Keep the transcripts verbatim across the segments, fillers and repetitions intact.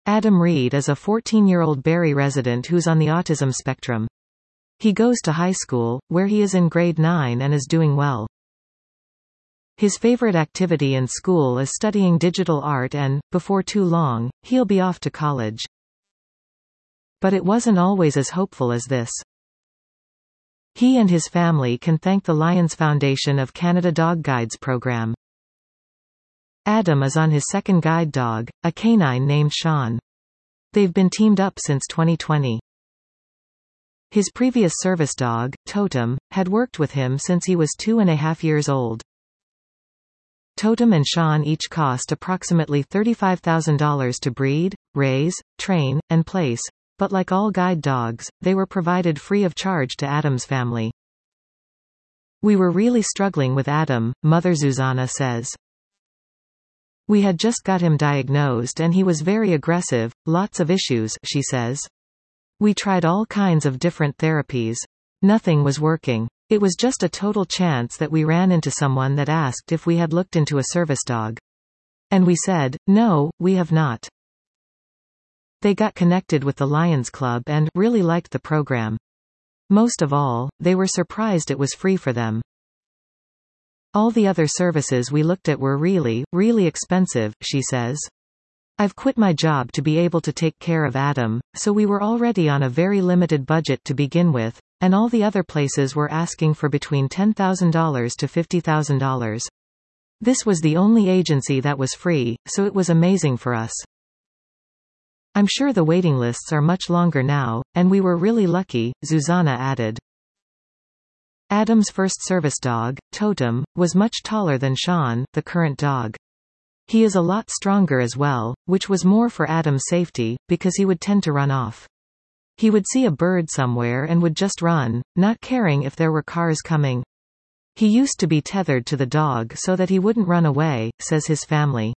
Adam Reed is a fourteen-year-old Barrie resident who's on the autism spectrum. He goes to high school, where he is in grade nine and is doing well. His favorite activity in school is studying digital art and, before too long, he'll be off to college. But it wasn't always as hopeful as this. He and his family can thank the Lions Foundation of Canada Dog Guides program. Adam is on his second guide dog, a canine named Sean. They've been teamed up since twenty twenty. His previous service dog, Totem, had worked with him since he was two and a half years old. Totem and Sean each cost approximately thirty-five thousand dollars to breed, raise, train, and place, but like all guide dogs, they were provided free of charge to Adam's family. "We were really struggling with Adam," mother Zuzana says. "We had just got him diagnosed and he was very aggressive, lots of issues," she says. "We tried all kinds of different therapies. Nothing was working. It was just a total chance that we ran into someone that asked if we had looked into a service dog. And we said, no, we have not." They got connected with the Lions Club and really liked the program. Most of all, they were surprised it was free for them. "All the other services we looked at were really, really expensive," she says. "I've quit my job to be able to take care of Adam, so we were already on a very limited budget to begin with, and all the other places were asking for between ten thousand dollars to fifty thousand dollars. This was the only agency that was free, so it was amazing for us. I'm sure the waiting lists are much longer now, and we were really lucky," Zuzana added. Adam's first service dog, Totem, was much taller than Sean, the current dog. He is a lot stronger as well, which was more for Adam's safety, because he would tend to run off. He would see a bird somewhere and would just run, not caring if there were cars coming. He used to be tethered to the dog so that he wouldn't run away, says his family.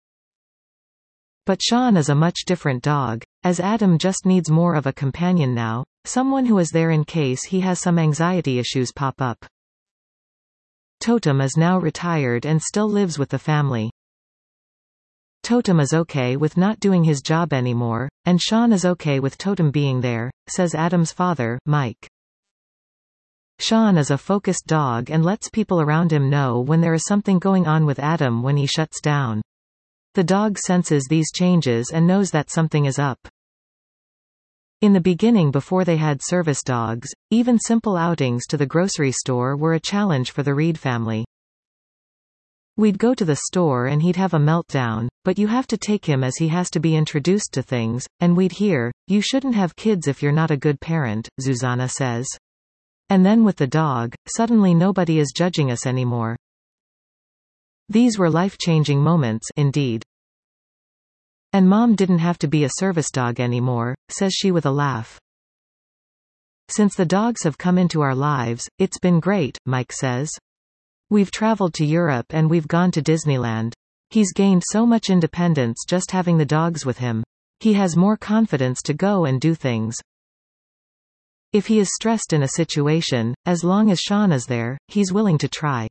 But Sean is a much different dog, as Adam just needs more of a companion now, someone who is there in case he has some anxiety issues pop up. Totem is now retired and still lives with the family. Totem is okay with not doing his job anymore, and Sean is okay with Totem being there, says Adam's father, Mike. Sean is a focused dog and lets people around him know when there is something going on with Adam when he shuts down. The dog senses these changes and knows that something is up. In the beginning, before they had service dogs, even simple outings to the grocery store were a challenge for the Reed family. "We'd go to the store and he'd have a meltdown, but you have to take him as he has to be introduced to things, and we'd hear, 'You shouldn't have kids if you're not a good parent,'" Zuzana says. "And then with the dog, suddenly nobody is judging us anymore." These were life-changing moments, indeed. "And Mom didn't have to be a service dog anymore," says she with a laugh. "Since the dogs have come into our lives, it's been great," Mike says. "We've traveled to Europe and we've gone to Disneyland. He's gained so much independence just having the dogs with him. He has more confidence to go and do things. If he is stressed in a situation, as long as Sean is there, he's willing to try."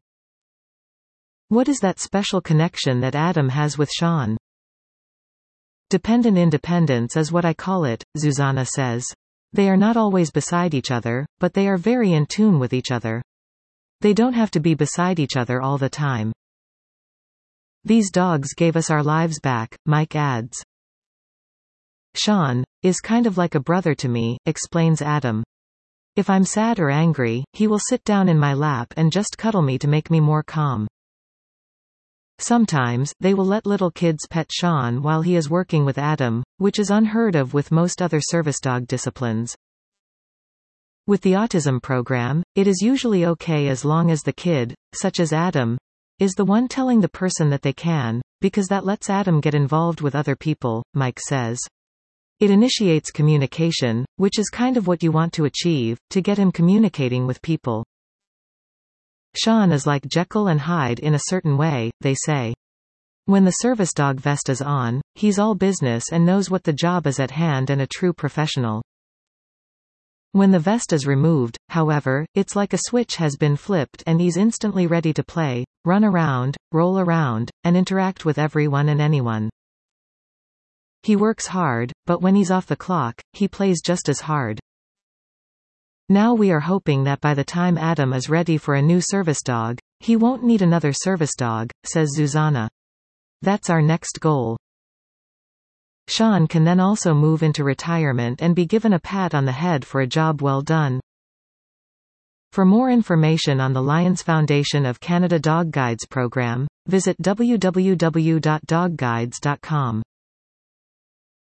What is that special connection that Adam has with Sean? "Dependent independence is what I call it," Zuzana says. "They are not always beside each other, but they are very in tune with each other. They don't have to be beside each other all the time. These dogs gave us our lives back," Mike adds. "Sean is kind of like a brother to me," explains Adam. "If I'm sad or angry, he will sit down in my lap and just cuddle me to make me more calm." Sometimes, they will let little kids pet Sean while he is working with Adam, which is unheard of with most other service dog disciplines. With the autism program, it is usually okay as long as the kid, such as Adam, is the one telling the person that they can, because that lets Adam get involved with other people, Mike says. It initiates communication, which is kind of what you want to achieve, to get him communicating with people. Sean is like Jekyll and Hyde in a certain way, they say. When the service dog vest is on, he's all business and knows what the job is at hand and a true professional. When the vest is removed, however, it's like a switch has been flipped and he's instantly ready to play, run around, roll around, and interact with everyone and anyone. He works hard, but when he's off the clock, he plays just as hard. Now we are hoping that by the time Adam is ready for a new service dog, he won't need another service dog, says Zuzana. That's our next goal. Sean can then also move into retirement and be given a pat on the head for a job well done. For more information on the Lions Foundation of Canada Dog Guides program, visit w w w dot dog guides dot com.